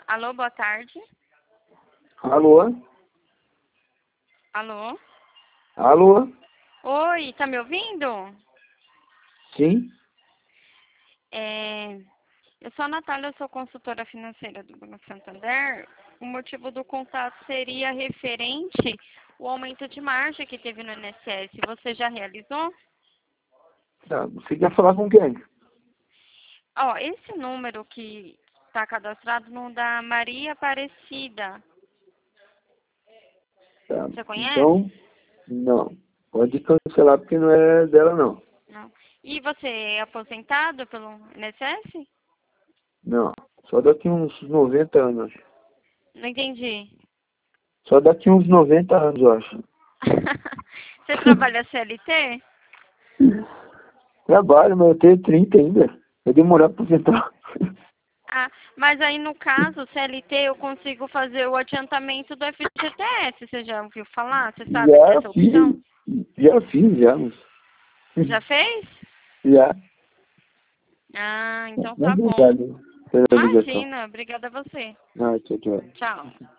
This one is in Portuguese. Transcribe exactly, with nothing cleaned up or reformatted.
Alô, boa tarde. Alô? Alô? Alô? Oi, tá me ouvindo? Sim? É, eu sou a Natália, eu sou consultora financeira do Banco Santander. O motivo do contato seria referente ao aumento de margem que teve no I N S S. Você já realizou? Tá, você quer falar com quem? Ó, esse número que está cadastrado no da Maria Aparecida. Tá, Você conhece? então, não. Pode cancelar porque não é dela, não. Não. E você é aposentado pelo I N S S? Não. Só daqui uns noventa anos. Não entendi. Só daqui uns noventa anos, eu acho. Você trabalha C L T? Trabalho, mas eu tenho trinta ainda. Vai demorar pra aposentar. Ah, mas aí no caso, C L T, eu consigo fazer o adiantamento do F G T S. Você já ouviu falar? Você sabe Já dessa opção? fiz. Já fiz, já. Já fez? Já. Ah, então tá Muito bom. obrigado pela ligação. Imagina, obrigada a você. Ah, tchau, tchau. Tchau.